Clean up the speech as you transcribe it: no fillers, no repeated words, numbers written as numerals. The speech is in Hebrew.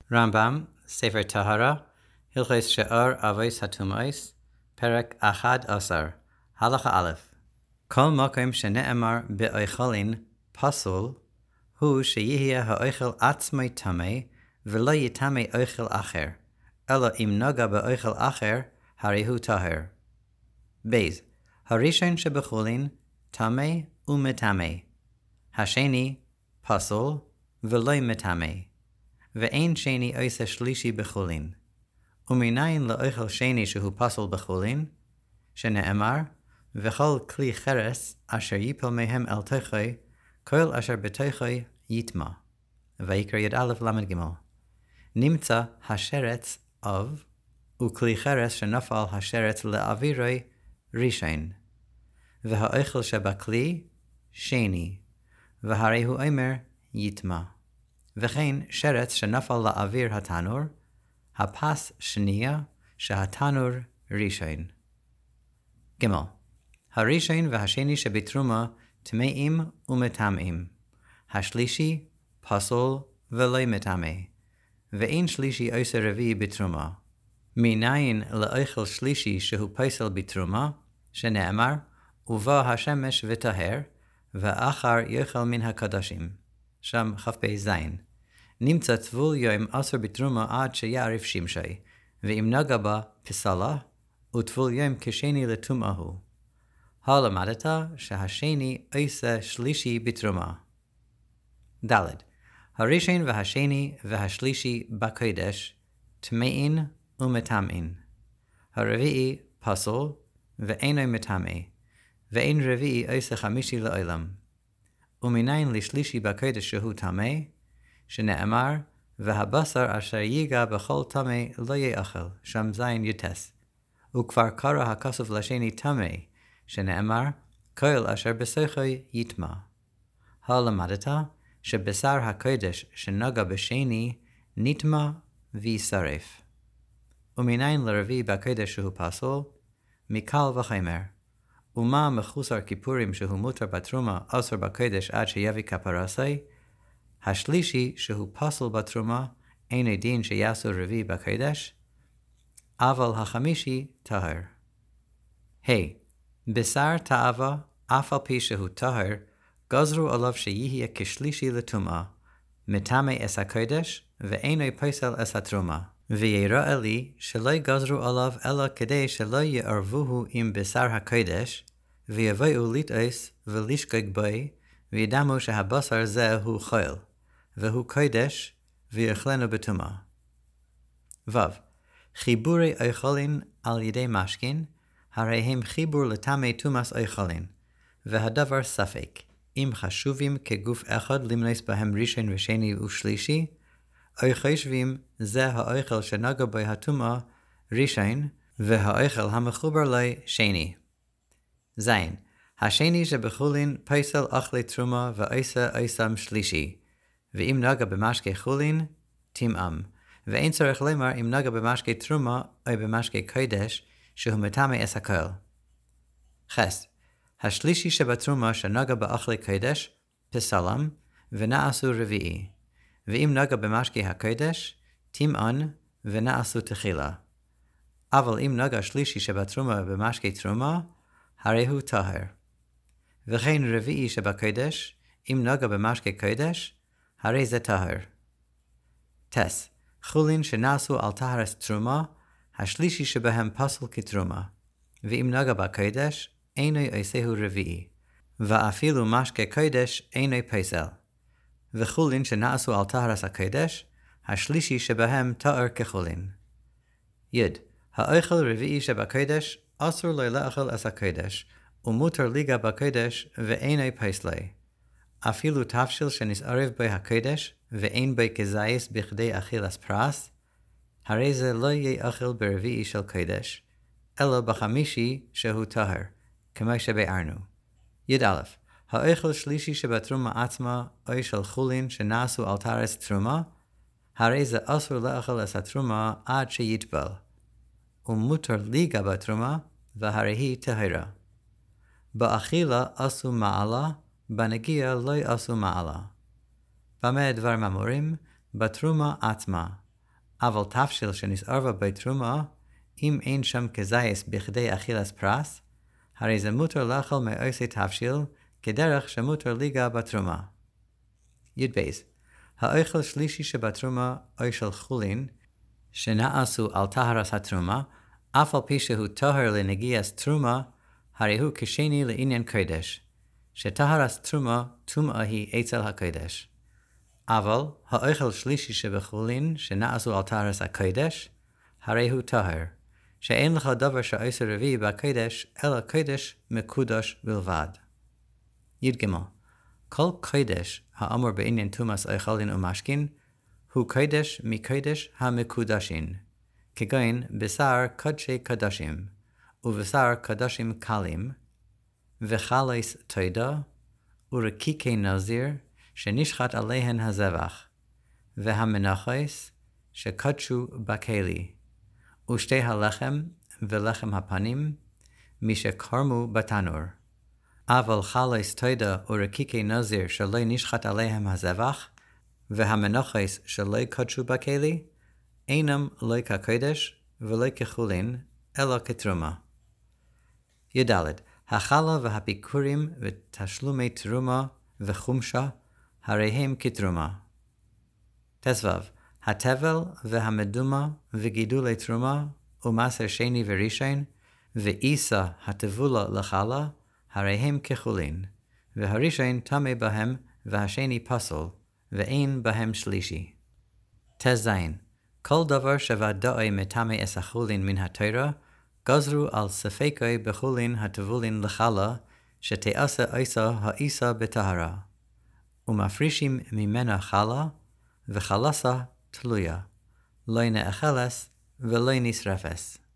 רמב"ם, ספר טהרה, הלכות שאר אבוס הטומאס, פרק 11, הלכה א'. כל מקום שנאמר באוכלין פסול, הוא שיהיה האוכל עצמו טמא, ולא יטמא אוכל אחר, אלא אם נגע באוכל אחר, הרי הוא טהר. בייז, הראשון שבחולין טמא ומטמא, השני פסול ולא מטמא, ואין שני עושה שלישי בחולין. ומניין לאוכל שני שהוא פסול בחולין, שנאמר, וכל כלי חרס אשר ייפול מהם אל תוכי, כל אשר בתוכי יטמא. ויקרא י"א למ"ג. נמצא השרץ אב, וכלי חרס שנפל השרץ לאווירי ראשון, והאוכל שבכלי שני, והרי הוא אומר יטמא. וכן שרץ שנפל לאוויר התנור, הפס שנייה שהתנור ראשון. ג' הראשון והשני שבתרומה טמאים ומטמאים, השלישי פסול ולא מטמא, ואין שלישי עושה רביעי בתרומה. מניין לאוכל שלישי שהוא פסול בתרומה, שנאמר, ובא השמש וטהר, ואחר יאכל מן הקדשים. שם כ"ב זין. נמצא טבול יום אסור בתרומה עד שיערף שמשי, ואם נגע בה פסלה, וטבול יום כשני לטומאה הוא. הלמדת שהשני עושה שלישי בתרומה. ד' הראשון והשני והשלישי בקודש, טמאין ומטמאין. הרביעי פסול ואינו מטמא, ואין רביעי עושה חמישי לעולם. ומניין לשלישי בקודש שהוא טמא, שנאמר, והבשר אשר ייגע בכל טמא לא יאכל, שם זין יטס. וכבר קרא הכסוף לשני טמא, שנאמר, כל אשר בסוכי יטמא. הלמדת שבשר הקודש שנגע בשני נטמא וישרף. ומניין לרביעי בקודש שהוא פסול, מקל וחומר. ומה מחוסר כיפורים שהוא מותר בתרומה אסור בקודש עד שיביא כפרסי, השלישי שהוא פסול בתרומה אין דין שיעשו רביעי בקודש, אבל החמישי טהר. בשר תאווה, אף על פי שהוא טהר, גזרו עליו שיהיה כשלישי לטומאה, מטמא אס הקודש, ואינו פסל אס התרומה. ויראה לי שלא גזרו עליו אלא כדי שלא יערבוהו עם בשר הקודש, ויבואו לטעוס ולשגוג בו, וידמו שהבשר זה הוא חול, והוא קודש, ויאכלנו בטומאה. ו. חיבורי אוכלין על ידי משכין, הרי הם חיבור לטמא טומאת אוכלין, והדבר ספק, אם חשובים כגוף אחד למנוס בהם ראשון ושני ושלישי, או חושבים זה האוכל שנגע בו הטומאה ראשון, והאוכל המחובר לו שני. זין, השני שבחולין פסל אכלי תרומה ועושה עושם שלישי, ואם נגע במשקה חולין, טמאם, ואין צריך לומר אם נגע במשקה תרומה או במשקה קודש, שהוא מטמא אס הכל. חס, השלישי שבתרומה שנגע באכלי קודש, פסלם, ונעשו רביעי, ואם נגע במשקה הקודש, טמאן, ונעשו תחילה. אבל אם נגע שלישי שבתרומה במשקה תרומה, הרי הוא טהר. וכן רביעי שבקודש, אם נגע במשקה קודש, הרי זה טהר. טס, חולין שנעשו על טהרת תרומה, השלישי שבהם פסול כתרומה, ואם נגע בקודש, אינו עושהו רביעי, ואפילו משקה קודש אינו פסל. וחולין שנעשו על טהרת הקודש, השלישי שבהם טהר כחולין. י. האוכל רביעי שבקודש, אסור לו לאכול את הקודש, ומותר ליגע בקודש ואינו פסלי. אפילו תבשיל שנסערב בו הקודש, ואין בו כזייס בכדי אכילת פרס, הרי זה לא יאכל ברביעי של קודש, אלא בחמישי שהוא טהר, כמו שביארנו. י"א האוכל שלישי שבתרומה עצמה, או של חולין שנעשו על טהרת תרומה, הרי זה אסור לאכול את התרומה עד שיטבל. ומותר ליגע בתרומה, והרי היא טהרה. באכילה עשו מעלה, בנגיעה לא עשו מעלה. במה דברים אמורים? בתרומה עצמה. אבל תבשיל שנסערבה בתרומה, אם אין שם כזייס בכדי אכילס פרס, הרי זה מותר לאכול מעושי תבשיל, כדרך שמותר ליגה בתרומה. י"ב. האוכל שלישי שבתרומה או של חולין, שנעשו על טהרס התרומה, אף על פי שהוא טהר לנגיעס תרומה, הרי הוא כשני לעניין קודש, שטהרס תרומה טומאה היא אצל הקודש. אבל האוכל שלישי שבחולין שנעשו על טהרס הקודש, הרי הוא טהר, שאין לך דבר שעושה רביעי בקודש, אלא קודש מקודש בלבד. י"ג. כל קודש האמור בעניין תומאס אוכלין ומשכין, הוא קודש מקודש המקודשין, כגון בשר קודשי קדשים, ובשר קדשים קלים, וחלס תודה, ורקיקי נזיר, שנשחט עליהן הזבח, והמנחוס שקדשו בכלי, ושתי הלחם ולחם הפנים, משקרמו בתנור. אבל חלס תודה ורקיקי נזיר שלא נשחט עליהם הזבח, והמנחוס שלא קדשו בכלי, אינם לא כקודש ולא כחולין, אלא כתרומה. י"ד. החלה והביקורים ותשלומי תרומה וחומשה, הרי הם כתרומה. ט"ו. התבל והמדומה וגידולי תרומה, ומעשר שני וראשון, ועיסה הטבולה לחלה, הרי הם כחולין, והראשון טמא בהם, והשני פסול, ואין בהם שלישי. ט"ז. כל דבר שוודאי מטמא אס החולין מן התורה, גזרו על ספקי בחולין הטבולין לחלה, שתעשה עיסה העיסה בטהרה, ומפרישים ממנה חלה, וחלסה תלויה, לא נאכלס ולא נשרפס.